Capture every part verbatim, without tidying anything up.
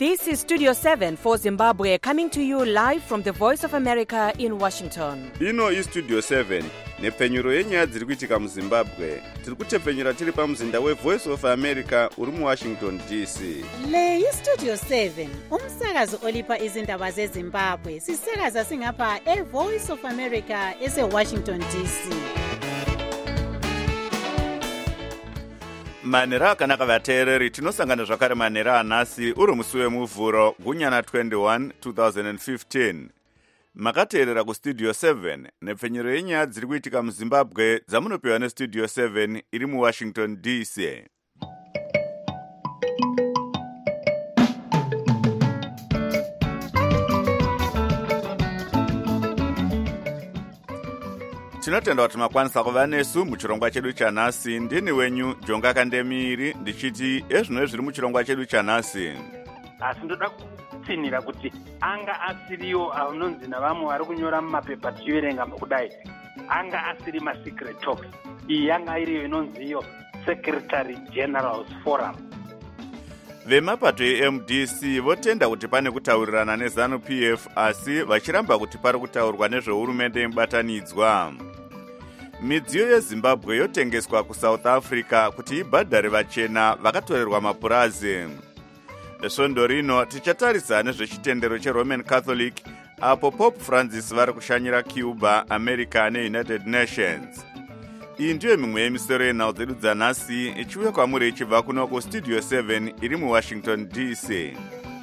This is Studio seven for Zimbabwe, coming to you live from the Voice of America in Washington. Ino is Studio seven, nepfenyuro yenyaya dziri kuitika muZimbabwe. Tiri kutepfenyera tiri pamuzinda weVoice of America uri muWashington D C. Le yi Studio seven, umsakazo olipa izindaba zeZimbabwe. Sisakaza singapha eVoice of America ese-Washington D C. Manera akanaka vateereri, tinosangana zvakare manera anhasi uri musi wemuvhuro gunyana twenty-one twenty fifteen. Makateerera kustudio seven nepfenyuro yenyaya dziri kuitika muZimbabwe dzamunopiwa nestudio seven iri muWashington D C. Tinotenda kuti makwanisa kuva nesu muchirongwa chedu chanhasi. Ndini wenyu Jonga Kandemiri ndichiti ezvino zviri muchirongwa chedu chanhasi. Asi ndoda kutsinira kuti anga asiriyo anonzi navamwe vari kunyora mumapepa tichiverenga kudai, anga asiri masecret talks. Iyi yanga iriyo inonziyo Secretary General's Forum. Vemapato eM D C votenda kuti pane kutaurirana neZANU P F asi vachiramba kuti pari kutaurwa nezvehurumende yemubatanidzwa. Midziyo yeZimbabwe yotengeswa kuSouth Africa kuti ibhadhare vachena vakatorerwa mapurazi. Svondo rino tichatarisa nezvechitendero cheRoman Catholic apo Pope Francis vari kushanyira Cuba, America neUnited Nations. Iyi ndiyo mimwe yemisoro yenhau dzedu dzanhasi ichiuya kwamuri ichibva kuno kustudio seven iri muWashington D C.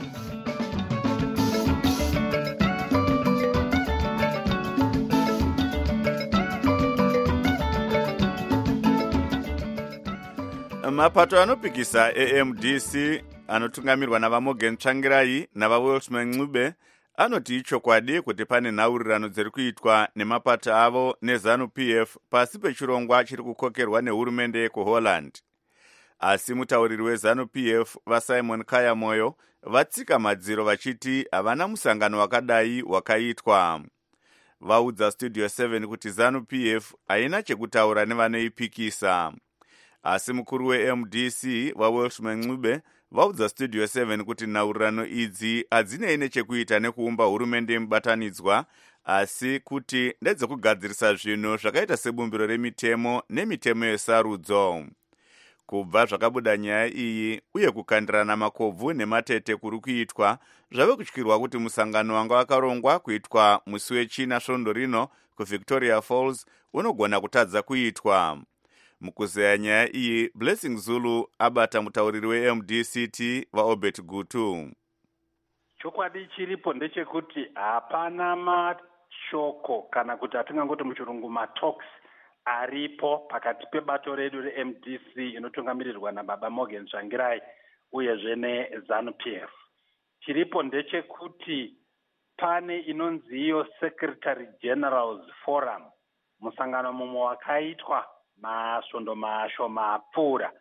Mapato anopikisa eM D C anotungamirwa navaMorgan Tsvangirai navaWelshman Ncube anoti ichokwadi kuti pane nhaurirano dziri kuitwa nemapato avo neZANU P F pasi pechirongwa chiri kukokerwa nehurumende yekuHolland. Asi mutauriri weZANU P F vaSimon Kayamoyo vatsika madziro vachiti havana musangano wakadai wakaitwa. Vaudza Studio seven kuti ZANU P F haina chekutaura nevanoipikisa. Asi mukuru weM D C vaWelshman Ncube vaudza Studio seven kuti nhaurirano idzi hadzinei nechekuita nekuumba hurumende yemubatanidzwa, asi kuti ndedzekugadzirisa zvinhu zvakaita sebumbiro remitemo nemitemo yesarudzo. Kubva zvakabuda nyaya iyi uye kukandirana makobvu nematete kuri kuitwa, zvave kutyirwa kuti musangano wanga wakarongwa kuitwa musi wechina svondo rino kuVictoria Falls unogona kutadza kuitwa. Mukuzeya nyaya iyi, Blessing Zulu abata mutauriri weM D C T vaObert Gutu. Chokwadi chiripo ndechekuti hapana mashoko kana kuti atingangoti muchirungu matalks aripo pakati pebato redu reM D C inotungamirirwa nababa Morgan Tsvangirai uyezve neZANU P F. Chiripo ndechekuti pane inonziyo Secretary General's Forum, musangano mumwe wakaitwa masvondo mashoma apfuura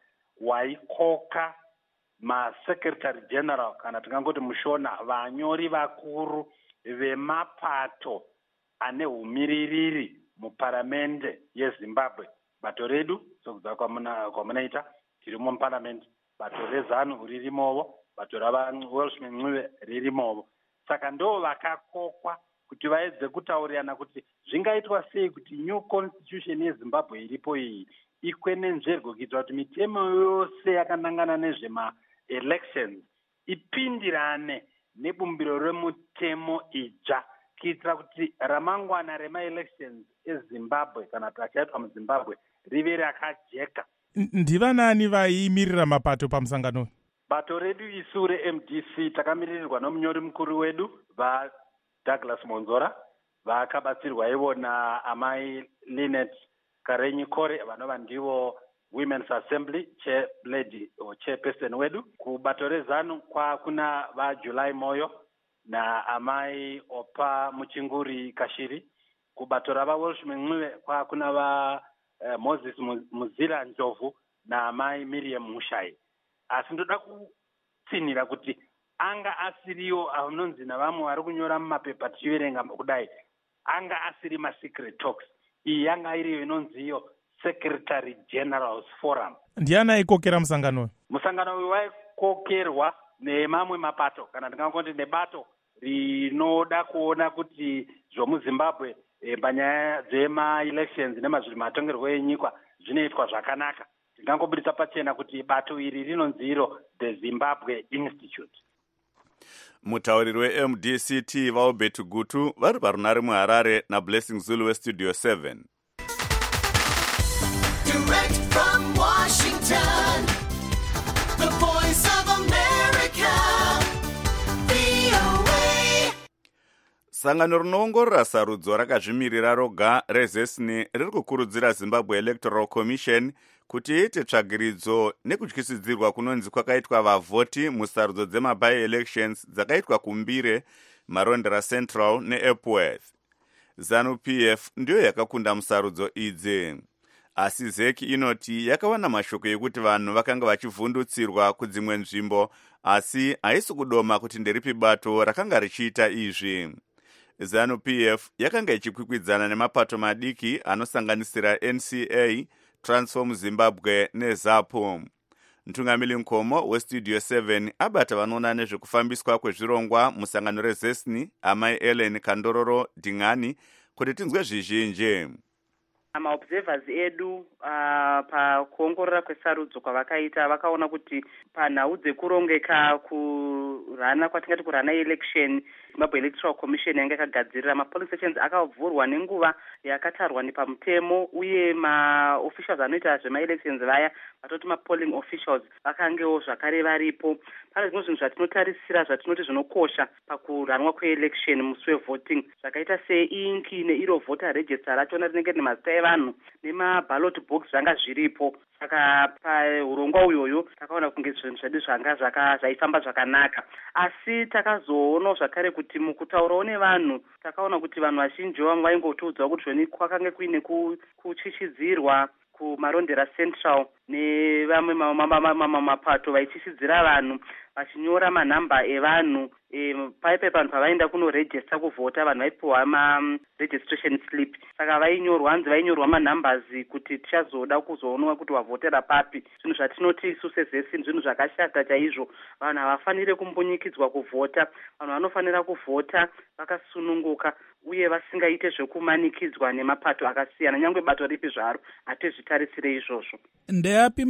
waikoka maSecretary General kana tingangoti mushona vanyori vakuru vemapato ane humiririri muparamende yeZimbabwe. Bato redu sokudza kwamunoita tirimo muparamende, bato reZANU ririmovo, bato ravaWelshman Ncube ririmovo. Saka ndo vakakokwa kuti vaedze kutaurirana kuti zvingaitwa sei kuti new constitution yeZimbabwe iripo iyi ikwenenzverwe kuitira kuti mitemo yose yakanangana nezvema-elections ipindirane nebumbiro remutemo idzva kuitira kuti ramangwana rema-elections eZimbabwe kana kuti achaitwa muZimbabwe rive rakajeka. Ndivanani vaimirira mapato pamusangano? Bato redu isu reM D C takamiririrwa nomunyori mukuru wedu va Douglas Monzora, vakabatsirwa ivo naamai Linet Karenyi Kore vanova ndivo Women's Assembly chairlady or chairperson wedu. Kubato reZANU kwa kuna va July Moyo na amai Opa Muchinguri Kashiri. Kubato rava Welshman Ncube kwa kuna va uh, Moses Muzila Njovu na amai Miriam Mushai. Asi ndoda kutsinira kuti anga asiriyo anonzi navamwe vari kunyora mumapepa tichiverenga kudai, anga asiri masecret talks. Iyi yanga iriyo inonziyo Secretary General's Forum. Ndiani aikokera musangano? Musangano uyu waikokerwa nemamwe mapato kana ndingangoti nebato rinoda kuona kuti zvomuzimbabwe e, panyaya dzema-elections nemazvimatongerwo enyika zvinoitwa zvakanaka. Ndingangobudisa pachena kuti bato iri rinonzi iro the Zimbabwe Institute. Mutauriri we-M D C T vaobet Gutu vari parunare muHarare naBlessing Zulu weStudio seven. Direct from Washington, the voice of America, V O A. Sangano rinoongorora sarudzo rakazvimirira roga reZESNI riri kukurudzira Zimbabwe Electoral Commission kuti iite tsvagiridzo nekutyisidzirwa kunonzi kwakaitwa vavhoti musarudzo dzema-by-elections dzakaitwa kuMbire, Marondera Central neEpworth. ZANU-P F ndiyo yakakunda musarudzo idzi. Asi Z E C inoti yakawana mashoko ekuti vanhu vakanga vachivhundutsirwa kudzimwe nzvimbo, asi haisi kudoma kuti nderipi bato rakanga richiita izvi. ZANU-P F yakanga ichikwikwidzana nemapato madiki anosanganisira N C A, Transform Zimbabwe neZAPO. Mtungamiri Nkomo weStudio seven abata vanoona nezvekufambiswa kwezvirongwa musangano reZESNI, amai Ellen Kandororo Dingani, kuti tinzwe zvizhinji. Maobservers edu uh, pakuongorora kwesarudzo kwavakaita vakaona kuti panhau dzekurongeka kurana kwatingati kurana election Zimbabwe Electoral Commission yanga yakagadzirira mapoling stations akavhurwa nenguva yakatarwa nepamutemo, uye maofficials anoita zvema-elections vaya vatoti mapolling officials vakangewo zvakare varipo. Pane zvimwe zvinhu zvatinotarisira zvatinoti zvinokosha pakuranwa kweelection musi wevoting zvakaita seingi neiro voter register rachona rinenge rine mazita evanhu nemaballot box zvanga zviripo. Saka paurongwa uyoyo takaona kunge zvinhu zvedu zvanga zvaifamba zvakanaka, asi takazoona zvakare kuti mukutaurawo nevanhu takaona kuti vanhu vazhinji vamwe vaingotiudzawo kuti zvoni kwakanga kuine kuchishidzirwa kuMarondera Central nevamwe mapato vaichishidzira vanhu vachinyora manhamba evanhu. E, paipe vanhu pavaenda kunorejista kuvhota vanhu vaipiwa ma-registration slip, saka vainyorwa hanzi vainyorwa manhumbers kuti tichazoda kuzoonwa kuti wavhotera papi. Zvinhu zvatinoti isu seZESNI zvinhu zvakashata chaizvo. Vanhu havafaniri kumbunyikidzwa kuvhota, vanhu vanofanira kuvhota vakasununguka uye vasingaite zvekumanikidzwa nemapato akasiyana, nyangwe bato ripi zvaro hatizvitarisire izvozvo. Ndeapi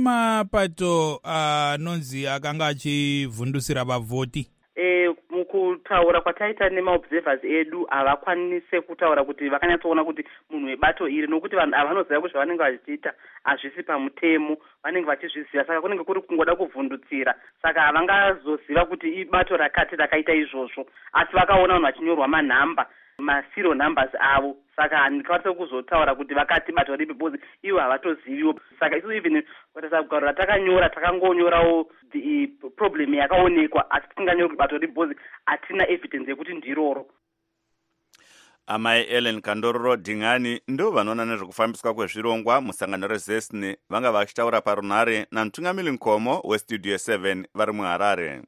mapato anonzi uh, akanga achivhundusira vavhoti? E, mukutaura kwataita nemaobservers edu havakwanise kutaura kuti vakanyatsoona kuti munhu webato iri, nokuti vanhu havanoziva kuti zvavanenge vachiita hazvisi pamutemo, vanenge vachizviziva, saka kunenge kuri kungoda kuvhundutsira, saka havangazoziva kuti ibato rakati rakaita izvozvo, asi vakaona vanhu vachinyorwa manhamba maserial numbers avo, saka handikwanisa kuzotaura kuti vakati bato ripi bhozi ivo havatoziviwo. Saka isu even kugaro ratakanyora takangonyorawo problem yakaonekwa, asi tisinganyora kuti bato ripi bhozi hatina evidence yekuti ndiroro. Amai Ellen Kandororo Dingani ndo vanoona nezvekufambiswa kwezvirongwa musangano reZESNI vanga vachitaura parunare naMtungamiri Nkomo weStudio seven vari muHarare.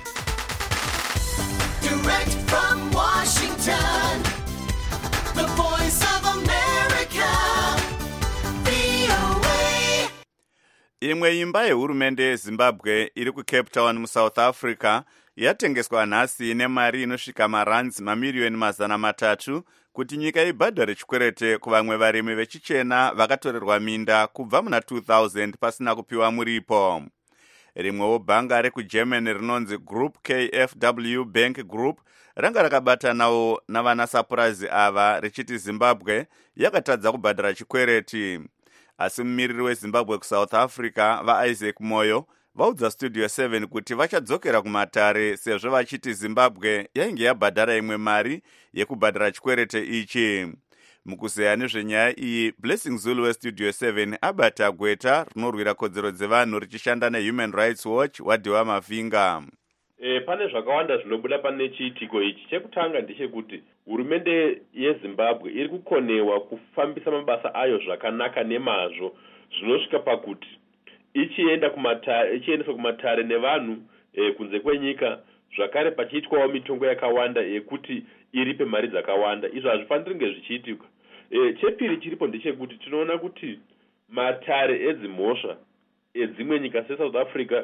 Direct from Washington, the voice of America, V O A. Imwe imba yehurumende yeZimbabwe iri kuCape Town muSouth Africa yatengeswa nhasi nemari inosvika maranzi mamiliyoni mazana matatu kuti nyika ibhadhare chikwerete kuvamwe varimi vechichena vakatorerwa minda kubva muna two thousand pasina kupiwa muripo. Rimwewo bhanga rekuGermany rinonzi Group K F W Bank Group ranga rakabatanawo navanasapurazi ava richiti Zimbabwe yakatadza kubhadhara chikwereti. Asi mumiriri weZimbabwe kuSouth Africa vaIsaac Moyo vaudza Studio seven kuti vachadzokera kumatare sezvo vachiti Zimbabwe yainge yabhadhara imwe mari yekubhadhara chikwerete ichi. Mukuzeya nezvenyaya iyi, Blessing Zulu weStudio seven abata gweta rinorwira kodzero dzevanhu richishanda neHuman Rights Watch wadhiwa mavhinga. E, pane zvakawanda zvinobuda pane chiitiko ichi. Chekutanga ndechekuti hurumende yeZimbabwe iri kukonewa kufambisa mabasa ayo zvakanaka nemazvo zvinosvika pakuti ichienda kumatare ichiendeswa kumatare nevanhu e, kunze kwenyika, zvakare pachiitwawo mitongo yakawanda yekuti iripe mari dzakawanda. Izvo hazvifaniri kunge zvichiitika. E, chepiri chiripo ndechekuti tinoona kuti matare edzimhosva edzimwe nyika seSouth Africa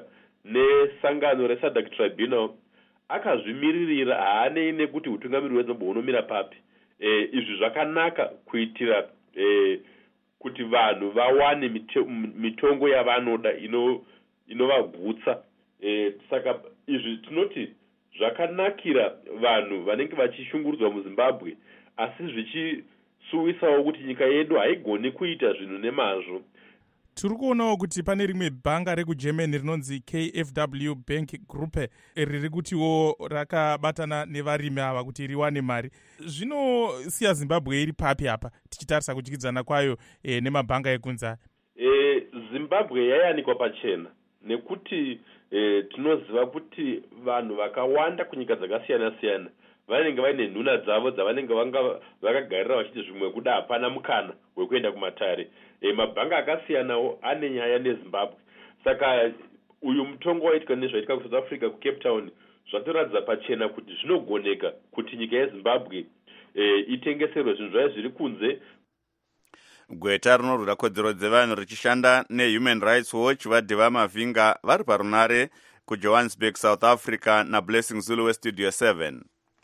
nesangano resadc tribunal akazvimiririra haanei nekuti utungamiri hwezimbabwe hunomira papi. E, izvi zvakanaka kuitira e, kuti vanhu vawane mitongo yavanoda ino inovagutsa. E, saka izvi tinoti zvakanakira vanhu vanenge vachishungurudzwa muzimbabwe, asi zvichisuwisawo kuti nyika yedu haigoni kuita zvinhu nemazvo. Tiri kuonawo kuti pane rimwe bhanga rekugermany rinonzi K F W Bank Group riri kutiwo rakabatana nevarimi ava kuti riwane mari. Zvinosiya Zimbabwe iri papi apa tichitarisa kudyidzana kwayo e, nemabhanga ekunze? E, Zimbabwe yayanikwa pachena nekuti e, tinoziva kuti vanhu vakawanda kunyika dzakasiyana siyana vanenge vaine nhuna dzavo dzavanenge vakagarira vachiti zvimwe kuda hapana mukana wekuenda kumatare. E, mabhanga akasiyanawo ane nyaya neZimbabwe. Saka uyu mutongo waitika nezvaitika kuSouth Africa kuCape Town zvatoratidza pachena kuti zvinogoneka kuti nyika yeZimbabwe e, itengeserwe zvinhu zvayo zviri kunze. Gweta rinorwira kodzero dzevanhu richishanda neHuman Rights Watch vadhiva mavhinga vari parunare kuJohannesburg, South Africa naBlessing Zulu weStudio seven.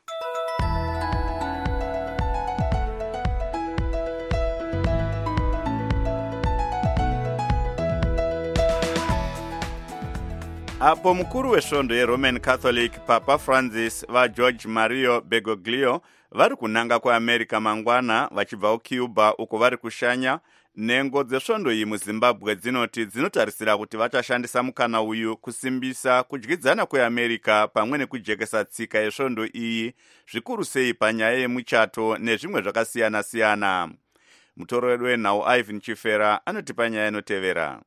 Apo mukuru wesvondo yeRoman Catholic Papa Francis vaGeorge Mario Bergoglio vari kunanga kuAmerica mangwana vachibva kuCuba uko vari kushanya, nhengo dzesvondo iyi muZimbabwe dzinoti dzinotarisira kuti vachashandisa mukana uyu kusimbisa kudyidzana kweAmerica pamwe nekujekesa tsika yesvondo iyi, zvikuru sei panyaya yemuchato nezvimwe zvakasiyana siyana. Mutoro wedu wenhau Ivan Chifera anotipa nyaya inotevera.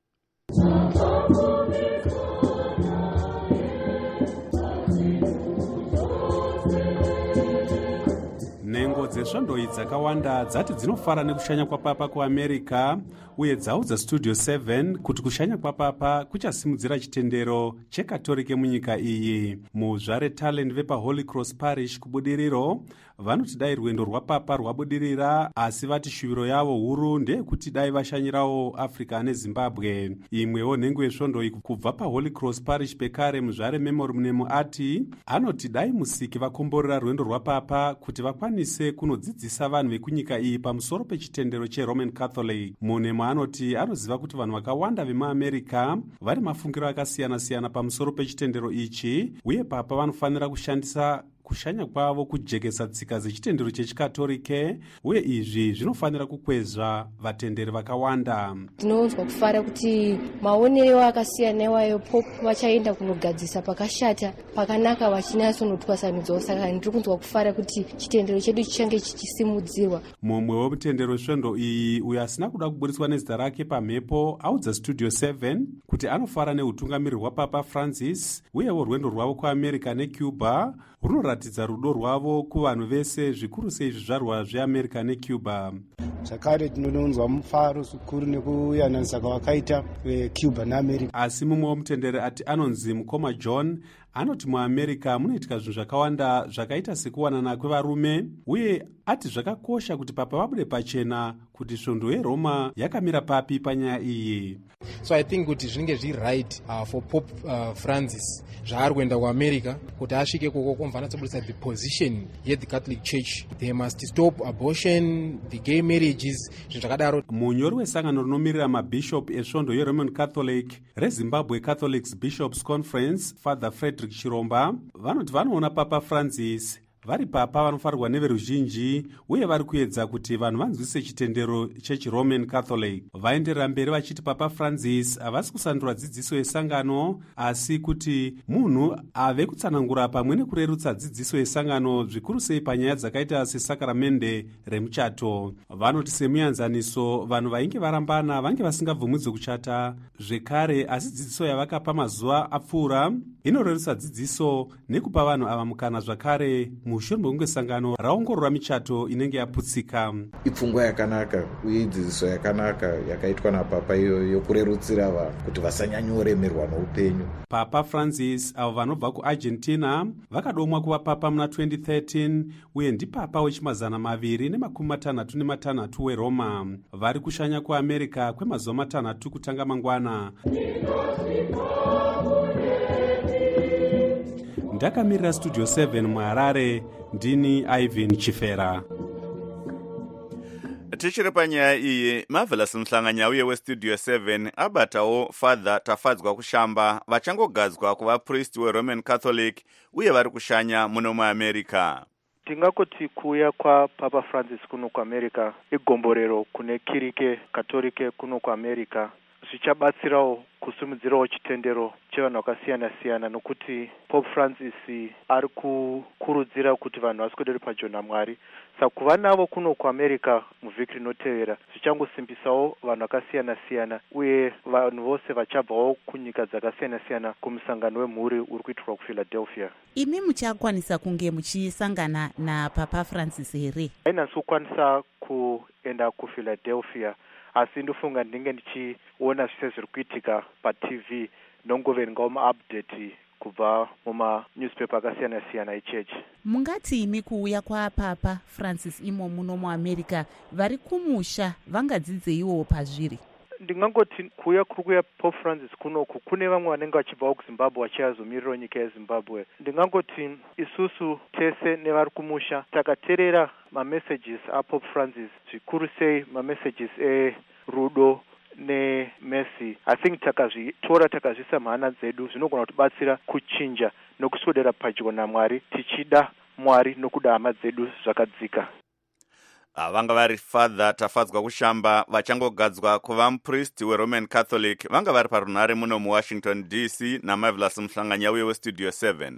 Nhengo dzesvondo idzi dzakawanda dzati dzinofara nekushanya kwapapa kuAmerica, uye dzaudza Studio seven kuti kushanya kwapapa kuchasimudzira chitendero chekatolike munyika iyi. Muzvare talent vepaHoly Cross Parish kubudiriro vanoti dai rwendo rwapapa rwabudirira, asi vati shuviro yavo huru ndeyekuti dai vashanyirawo Africa neZimbabwe. Imwewo nhengo yesvondo iyi kubva paHoly Cross Parish pekare muzvare Memorial ati anoti dai musiki vakomborera rwendo rwapapa kuti vakwanise kunodzidzisa vanhu vekunyika iyi pamusoro pechitendero cheRoman Catholic. Munhu anoti anoziva kuti vanhu vakawanda vemuAmerica vari mafungiro akasiyana siyana pamusoro pechitendero ichi, uye papa vanofanira kushandisa kushanya kwavo kujekesa tsika dzechitendero chechikatolike, uye izvi zvinofanira kukwezva vatenderi vakawanda. Tinonzwa kufara kuti maonero akasiyana iwayo Pope vachaenda kunogadzisa pakashata pakanaka vachinyatsonotwasanudzawo. Saka ndiri kunzwa kufara kuti chitendero chedu chichange chichisimudzirwa. Mumwe wemutendero svondo iyi uyo asina kuda kuburitswa nezita rake pamhepo audza Studio seven kuti anofara neutungamiri hwaPapa Francis, uyewo rwendo rwavo kuAmerica neCuba runoratidza rudo rwavo kuvanhu vese, zvikuru sei zvizvarwa zveAmerica neCuba. Zvakare tinononzwa mufaro zvikuru nekuyananisa kwavakaita veCuba neAmerica. Asi mumwe wemutenderi ati anonzi mukoma John anoti muAmerica munoitika zvinhu zvakawanda zvakaita sekuwanana kwevarume, uye ati zvakakosha kuti papa vabude pachena kuti svondo yeRoma yakamira papi panyaya iyi. So I think kuti zvinenge zviri right uh, for Pope uh, Francis zvaari kuenda kuAmerica kuti asvike koko komvana tsobudisa the position yeThe Catholic Church. They must stop abortion, the gay marriages, zvinhu zvakadaro. Munyori wesangano rinomirira mabhishop esvondo yeRoman Catholic reZimbabwe Catholics Bishops Conference, Father Frederick Chiromba, vanoti vanoona Papa Francis vari papa vanofarirwa neveruzhinji, uye vari kuedza kuti vanhu vanzwise chitendero chechiRoman Catholic. Vaenderera mberi vachiti Papa Francis havasi kusandura dzidziso yesangano, asi kuti munhu ave kutsanangura pamwe nekurerutsa dzidziso yesangano, zvikuru sei panyaya dzakaita sesakaramende remuchato. Vanoti semuyanzaniso vanhu vainge varambana vange vasingabvumidzwe kuchata zvekare, asi dzidziso yavakapa mazuva apfuura inorerutsa dzidziso nekupa vanhu ava mukana zvakare mushure mekunge sangano raongorora michato inenge yaputsika. Ipfungwa yakanaka uye dzidziso yakanaka yakaitwa napapa iyo yokurerutsira vanhu kuti vasanyanyoremerwa noupenyu. Papa Francis avo vanobva kuArgentina vakadomwa kuva papa muna twenty thirteen, uye ndipapa wechimazana maviri nemakumi matanhatu nematanhatu weRoma. Vari kushanya kuAmerica kwemazuva matanhatu kutanga mangwana. ndakamirira studio seven muharare ndini Ivan Chifera. tichiri panyaya iyi Marvelous Mhlanganya uye westudio seven abatawo Father Tafadzwa Kushamba vachangogadzwa kuvapriest weRoman Catholic uye vari kushanya muno muAmerica. Tingakoti kuuya kwaPapa Francis kuno kuAmerica igomborero kune kirike katolike kuno kuAmerica zvichabatsirawo kusimudzirawo chitendero chevanhu vakasiyana siyana nokuti Pope Francis ari kukurudzira kuti vanhu vaswedere padyo naMwari. Saka kuva navo kuno kuAmerica muvhiki rinotevera zvichangosimbisawo vanhu vakasiyana siyana uye vanhu vose vachabvawo kunyika dzakasiyana siyana kumusangano wemhuri uri kuitirwa kuPhiladelphia. Imi muchakwanisa kunge muchisangana naPapa Francis here? Hainasi kukwanisa kuenda kuPhiladelphia, asi ndofunga ndinge ndichiona zvise zviri kuitika paT V nongoverengawo maupdate kubva mumanewspaper akasiyana siyana echechi. Mungati imi kuuya kwaPapa Francis imo muno muAmerica vari kumusha vangadzidzeiwo pazviri? Ndingangoti kuuya kuri kuya Pope Francis kunoku kune vamwe vanenge vachibvawo kuZimbabwe vachizomirirawo nyika yeZimbabwe. Ndingangoti isusu tese nevari kumusha takateerera mamessages aPope Francis, zvikuru sei mamessages erudo neMercy. I think takazvitora takazvisa mhana dzedu zvinogona kutibatsira kuchinja nokuswedera padyo naMwari tichida Mwari nokuda hama dzedu zvakadzika. Vanga vari Father Tafadzwa Kushamba vachangogadzwa kuva mupriest weRoman Catholic vanga vari parunhare muno muWashington D C naMarvelous Mhlanganya uye westudio seven.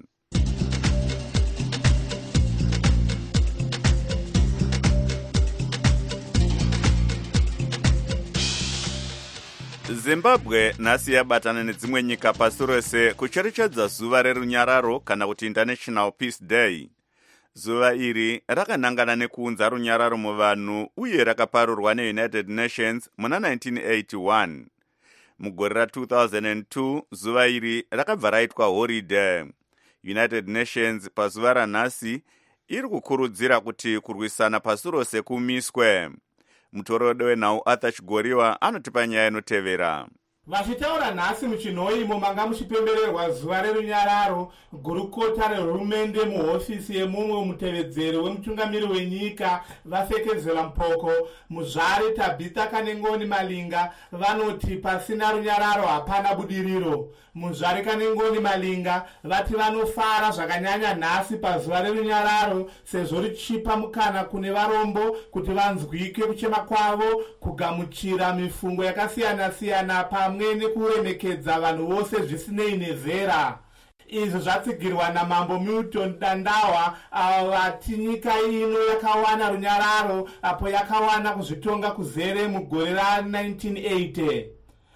Zimbabwe nhasi yabatana nedzimwe nyika pasi rose kucherechedza zuva rerunyararo kana kuti International Peace Day. Zuva iri rakanangana nekuunza runyararo muvanhu uye rakaparurwa neUnited Nations muna nineteen eighty-one. Mugore ra two thousand two zuva iri rakabva raitwa holiday. United Nations pazuva ranhasi iri kukurudzira kuti kurwisana pasi rose kumiswe. Mutorodi wenhau Arthur Chigoriwa anotipa nyaya inotevera. Vachitaura nhasi muchinhoimo manga muchipembererwa zuva rerunyararo, gurukota rehurumende muhofisi yemumwe mutevedzeri wemutungamiri wenyika vapfekezela mupoko muzvare Tabitha Kanengoni Malinga vanoti pasina runyararo hapana budiriro. Muzvare Kanengoni Malinga vati vanofara zvakanyanya nhasi pazuva rerunyararo sezvo richipa mukana kune varombo kuti vanzwike kuchema kwavo, kugamuchira mifungo yakasiyana siyana pamwe nekuremekedza vanhu vose zvisinei nezera. Izvi zvatsigirwa naMambo Milton Dandawa vati nyika ino yakawana runyararo apo yakawana kuzvitonga kuzere mugore ra nineteen eighty.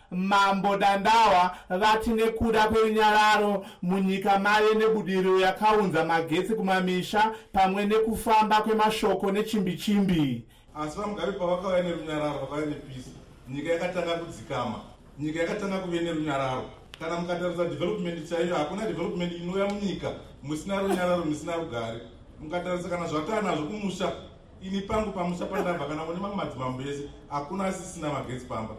Mambo Dandawa vati nekuda kwerunyararo munyika mave nebudiriro yakaunza magetsi kumamisha pamwe nekufamba kwemashoko nechimbi chimbi. Asi vamugari pavakauya nerunyararo vakauya nepisi, nyika yakatanga kudzikama, nyika yakatanga kuve nerunyararo. Kana mukatarisa development chaiyo hakuna development inouya munyika musina runyararo musina rugare. Mukatarisa kana zvakana nazvo kumusha, ini pangu pamusha pandabva kana mune mamwe madzimambo ese hakuna asisina magetsi pamba.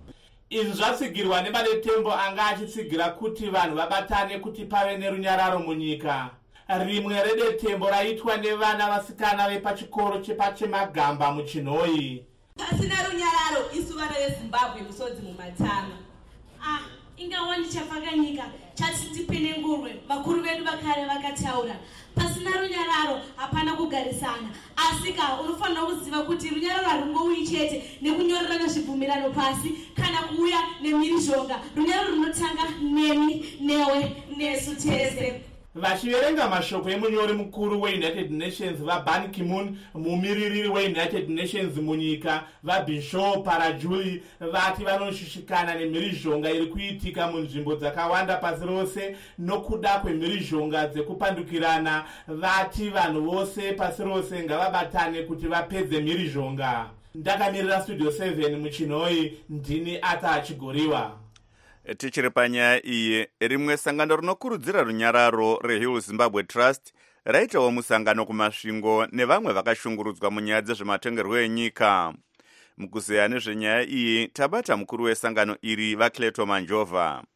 Izvi zvatsigirwa nebadetembo anga achitsigira kuti vanhu vabatane kuti pave nerunyararo munyika. Rimwe redetembo raitwa nevana vasikana vepachikoro chepachemagamba muchinhoi. Pasina runyararo isuva reZimbabwe musodzi mumatano. Ah, ingawa ndichafaka nyika chati tipenengurwe vakuru vedu vakare vakataura. Pasina runyararo hapana kugarisana. Asika unofanira kuziva kuti runyararo harungouyi chete nekunyorerana zvibvumirano pasi kana kuuya nemhirizhonga. Runyararo runotanga nemi, newe, nesu tese. Vachiverenga mashoko emunyori mukuru weUnited Nations vaBan Ki-moon, mumiririri weUnited Nations munyika vaBishop Parajuli vati vanoshushikana nemhirizhonga iri kuitika munzvimbo dzakawanda pasi rose nokuda kwemhirizhonga dzekupandukirana. Vati vanhu vose pasi rose ngavabatane kuti vapedze mhirizhonga. Ndakamirira studio seven muchinhoi, ndini Arthur Chigoriwa. Tichiri panyaya iyi, rimwe sangano rinokurudzira runyararo reHill Zimbabwe Trust raitawo musangano kumasvingo nevamwe vakashungurudzwa munyaya dzezvematongerwo enyika. Mukuzeya nezvenyaya iyi tabata mukuru wesangano iri vaCleto Manjova.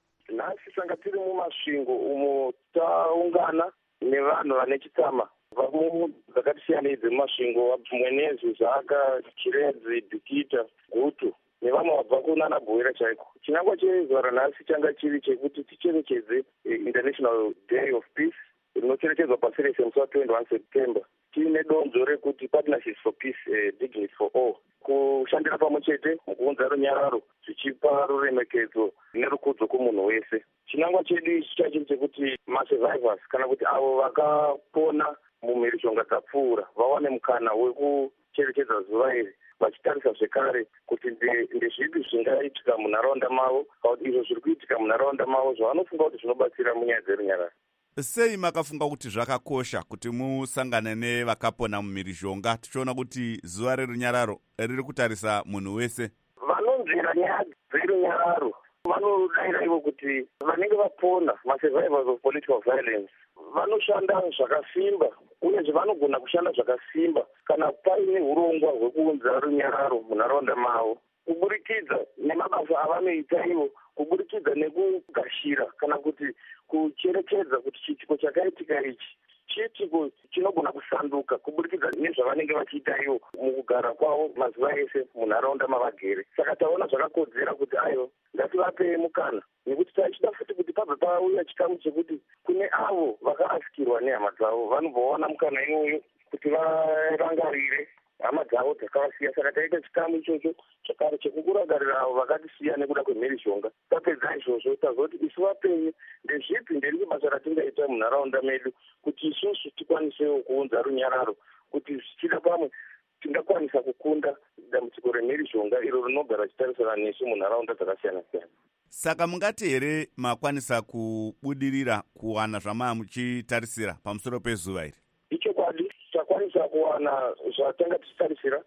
nhasi sanga tiri mumasvingo umo taungana nevanhu vane chitama kubva dzakatisiyana idzi mumasvingo mwenezi zaka chiredzi dhikita gutu nevamwe vabva kunana bhoera chaiko. Chinangwa chezuva ranhasi changa chiri chekuti ticherechedze international day of peace rinocherechedzwa pasi rese musi wa21 september tiine donzo rekuti partnerships for peace uh, dignity for all, kushandira pamwe chete mukuunza runyararo zvichipa ruremekedzo nerukudzo kumunhu wese. Chinangwa chedu ichi chachiri chekuti masurvivors kana kuti avo vakapona mumhirizhonga dzapfuura vawane mukana wekucherechedza zuva iri vachitarisa zvekare kuti ndezvipi zvingaitika munharaunda mavo kana kuti izvo zviri kuitika munharaunda mavo zvavanofunga kuti zvinobatsira munyaya dzerunyararo. Sei makafunga kuti zvakakosha kuti musangane nevakapona mumhirizhonga tichiona kuti zuva rerunyararo riri kutarisa munhu wese? Vanonzvera nyaya dzerunyararo vanodayira ivo kuti vanenge vapona masurvivors of political violence vanoshanda zvakasimba uyezve vanogona kushanda zvakasimba kana paine urongwa hwekuunza runyararo munharaunda mavo kuburikidza nemabasa avanoita ivo, kuburikidza nekugashira kana kuti kucherechedza kuti chiitiko chakaitika ichi chiitiko chinogona kusanduka kuburikidza nezvavanenge vachiita ivo mukugara kwavo mazuva ese munharaunda mavagere. Saka taona zvakakodzera kuti ayo ngativapei mukana, nekuti tachida futi kuti pabva pauya chikamu chekuti kune avo vakarasikirwa nehama dzavo vanobvawana mukana iwoyo kuti varangarire hama dzavo dzakavasiya. Saka taita chikamu ichocho chakare chekukuragarira avo vakatisiya nekuda kwemhirizhonga. Tapedza izvozvo tazoti isu vapenyu ndezvipi nderipi basa ratingaita munharaunda medu kuti isusu tikwanisewo kuunza runyararo, kuti zvichida pamwe tingakwanisa kukunda dambudziko remhirizhonga iro rinogara richitarisana nesu munharaunda dzakasiyana siyana. Saka mungati here makwanisa kubudirira kuwana zvama muchitarisira pamusoro pezuva iri? Ichokwadi takwanisa kuwana zvatanga tichitarisira.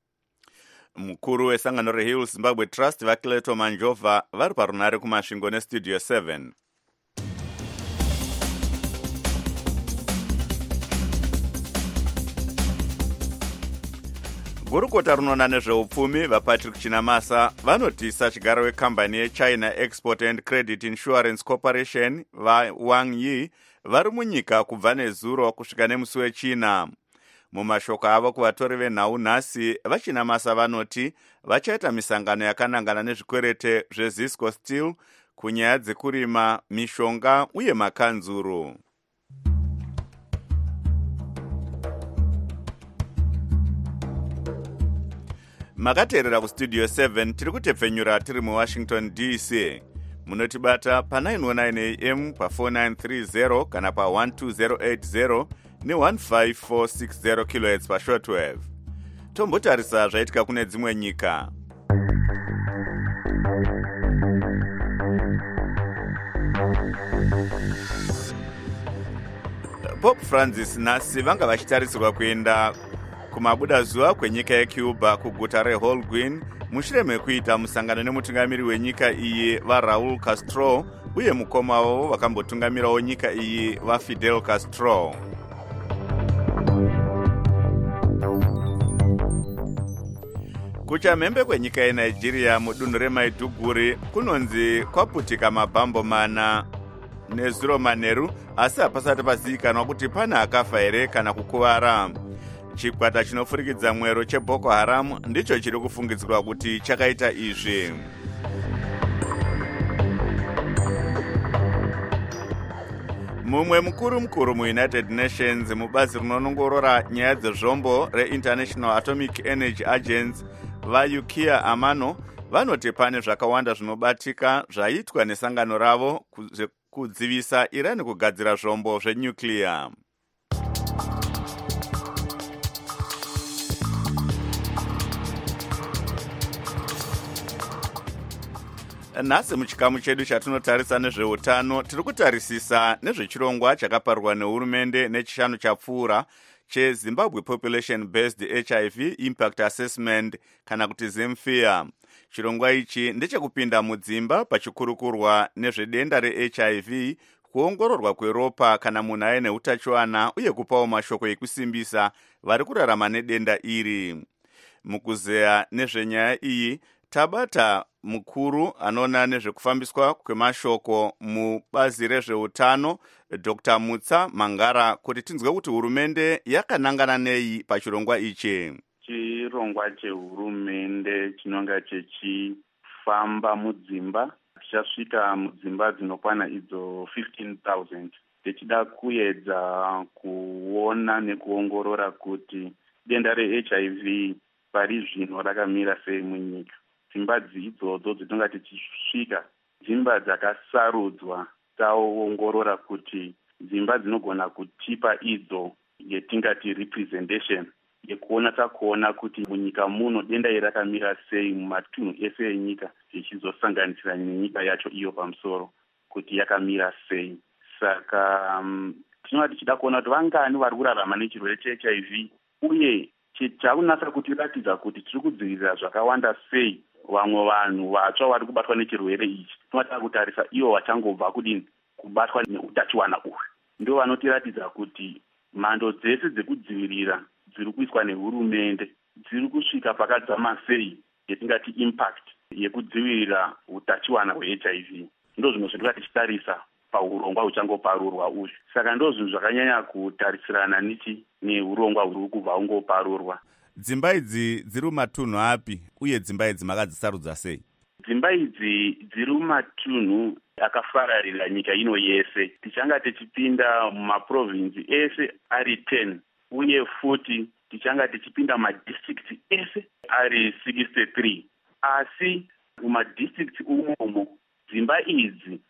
Mukuru wesangano reHill Zimbabwe Trust vakileto Manjova vari parunare kumasvingo nestudio seven. Gurukota runona nezveupfumi vaPatrick Chinamasa vanotisa chigaro wekambani yeChina Export and Credit Insurance Corporation vaWang Yi vari munyika kubva nezuro kusvika nemusi wechina. Mumashoko avo kuvatori venhau nhasi vaChinamasa vanoti vachaita misangano yakanangana nezvikwerete zveZisco Steel kunyaya dzekurima, mishonga uye makanzuru. Makateerera kustudio seven tiri kutepfenyura tiri muWashington D C. Munotibata pa nine oh nine A M pa four nine three zero kana pa one two zero eight zero ne one five four six zero kilohertz pa shortwave. Tombotarisa zvaitika kune dzimwe nyika. Pope Francis nasi vanga vachitarisirwa kuenda kumabuda zuva kwenyika yeCuba kuguta reHolguin mushure mekuita musangano nemutungamiri wenyika iyi vaRaul Castro uye mukoma wavo vakambotungamirawo nyika iyi vaFidel Castro. Kuchamhembe kwenyika yeNigeria mudunhu reMaiduguri kunonzi kwaputika mabhambo mana nezuro manheru asi hapasati pazivikanwa kuti pane akafa here kana kukuvara. Chikwata chinofurikidza mwero cheBoko Haram ndicho chiri kufungidzirwa kuti chakaita izvi. Mumwe mukuru mukuru muUnited Nations mubazi rinonongorora nyaya dzezvombo reInternational Atomic Energy Agency vaYukiya Amano vanoti pane zvakawanda zvinobatika zvaitwa nesangano ravo kudzivisa Iran kugadzira zvombo zvenyuclear. Nhasi muchikamu chedu chatinotarisa nezveutano tiri kutarisisa nezvechirongwa chakaparwa nehurumende nechishanu chapfuura cheZimbabwe Population Based H I V Impact Assessment kana kuti ZIMFIA. Chirongwa ichi ndechekupinda mudzimba pachikurukurwa nezvedenda reH I V, kuongororwa kweropa kana munhu aine utachiwana uye kupawo mashoko ekusimbisa vari kurarama nedenda iri. Mukuzeya nezvenyaya iyi tabata mukuru anoona nezvekufambiswa kwemashoko mubazi rezveutano Dr Mutsa Mangara kuti tinzwe kuti hurumende yakanangana nei pachirongwa ichi. Chirongwa chehurumende chinonga chechifamba mudzimba, tichasvika mudzimba dzinokwana idzo fifteen thousand. Tichida kuedza kuona nekuongorora kuti denda re-H I V pari zvino rakamira sei munyika. Dzimba idzodzo dzinonga tichisvika dzimba dzakasarudzwa, taongorora kuti dzimba dzinogona kutipa idzo yetingati representation yekuona takuona kuti munyika muno denda iri rakamira sei mumatunhu ese enyika, zvichizosanganisira nenyika yacho iyo pamusoro kuti yakamira sei. Saka um, tinova tichida kuona kuti vangani vari kurarama nechirwere che-H I V uye chakunasa kutiratidza kuti tiri kudzivirira zvakawanda sei vamwe vanhu vatsva vari kubatwa nechirwere ichi. Tinotaka kutarisa ivo vachangobva kudini kubatwa neutachiwana uhu. Ndo vanotiratidza kuti mhando dzese dzekudzivirira dziri kuiswa nehurumende dziri kusvika pakadzama sei yetingati impact yekudzivirira utachiwana hwe-H I V. Ndo zvinhu zvatinga tichitarisa paurongwa huchangoparurwa uyu. Saka ndo zvinhu zvakanyanya kutarisirana nichi neurongwa huri kubva hungoparurwa. Dzimba idzi dziri mumatunhu api uye dzimba idzi makadzisarudza sei? Dzimba idzi dziri mumatunhu akafararira nyika ino yese. Tichanga tichipinda mumaprovinsi ese ari ten uye futi tichanga tichipinda madistricts ese ari sixty-three. Asi mumadistricts umomo dzimba idzi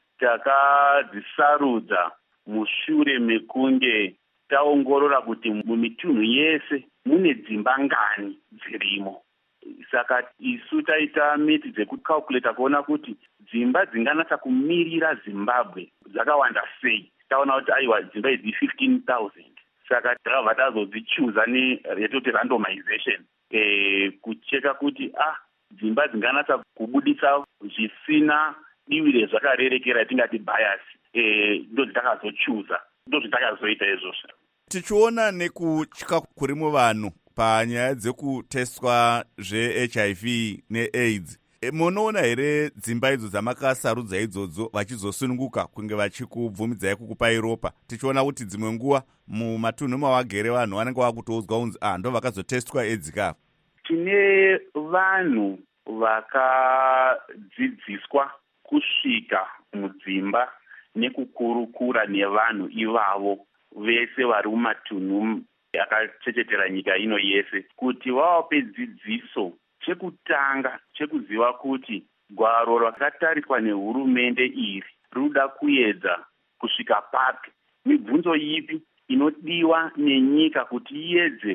takadzisarudza mushure mekunge taongorora kuti mumitunhu yese mune dzimba ngani dzirimo. Saka isu taita miti dzekucalculata kuona kuti dzimba dzinganatsa kumirira Zimbabwe dzakawanda sei. Taona kuti aiwa dzimba idzi fifteen thousand. Saka takabva tazodzichuza netoti randomization e, kucheka kuti ah dzimba dzinganatsa kubudisa zvisina diwire zvakarerekera tingati bias eh ndo dzitakazochuza ndo dzitakazoita izvozvo. Tichiona nekutya kuri mu vanhu panyaya dzekutestwa zve-H I V ne-AIDS, e, munoona here dzimba idzo dzamakasarudza idzodzo vachizosununguka kunge vachikubvumidzai kukupai ropa? Tichiona kuti dzimwe nguva mumatunhu mawagere vanhu vanenge vakutoudzwa kunzi ah ndo vakazotestwa AIDS ka. Tine vanhu vakadzidziswa kusvika mudzimba nekukurukura nevanhu ivavo vese vari mumatunhu akachengetera nyika ino yese kuti vavape dzidziso. Chekutanga chekuziva kuti gwaro rakatariswa nehurumende iri ruda kuedza kusvika papi, mibvunzo ipi inodiwa nenyika kuti iedze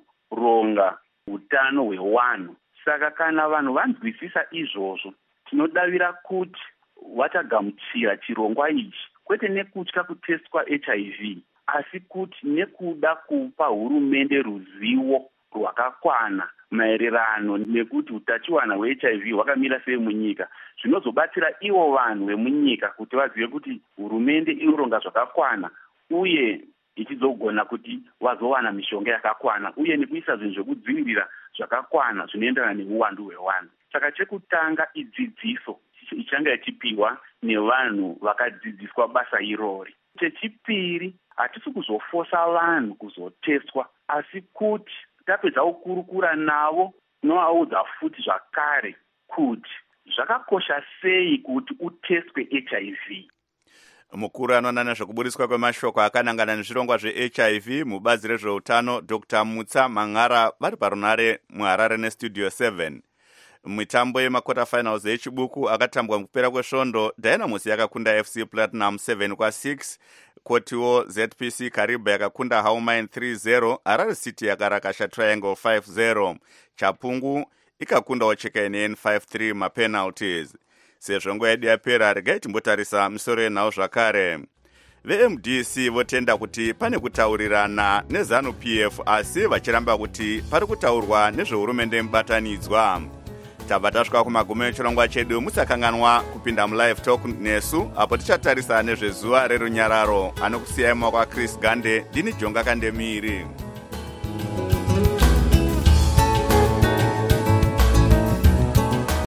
kuronga utano hwewanhu. Saka kana vanhu vanzwisisa izvozvo, tinodavira kuti vachagamuchira chirongwa ichi, kwete nekutya kutestwa H I V asi kuti nekuda kupa hurumende ruzivo rwakakwana maererano nekuti utachiwana hwe-H I V hwakamira sei munyika. Zvinozobatsira ivo vanhu vemunyika kuti vazive kuti hurumende inoronga zvakakwana uye ichizogona kuti vazowana mishonga yakakwana uye nekuisa zvinhu zvekudzivirira zvakakwana zvinoenderana neuwandu hwevanhu. Saka chekutanga idzidziso ichanga ichipiwa nevanhu vakadzidziswa basa irori. Chechipiri, hatisi kuzofosa vanhu kuzotestwa asi kuti tapedza kukurukura navo novaudza futi zvakare kuti zvakakosha sei kuti utestwe H I V. Mukuru anoona nezvekuburiswa kwemashoko akanangana nezvirongwa zve-H I V mubazi rezveutano Dr Mutsa Mangara vari parunare muHarare nestudio seven. Mitambo yemakota finals echibuku akatambwa mukupera kwesvondo, Dynamos yakakunda F C Platinum seven kwa six, kotiwo Z P C Kariba yakakunda Haumain three zero, Harare City yakarakasha Triangle five zero, Chapungu ikakunda Ochekeni N five three mapenalties. Sezvo nguva yedu yapera, regai timbotarisa misoro yenhau zvakare. Ve-M D C votenda kuti pane kutaurirana neZANU P F asi vachiramba kuti pari kutaurwa nezvehurumende mubatanidzwa. Tabva tasvika kumagumo echirongwa chedu, musakanganwa kupinda mulive talk nesu apo tichatarisa nezvezuva rerunyararo. Anokusiyai maoko aChris Gande, ndini Jonga Kandemiri.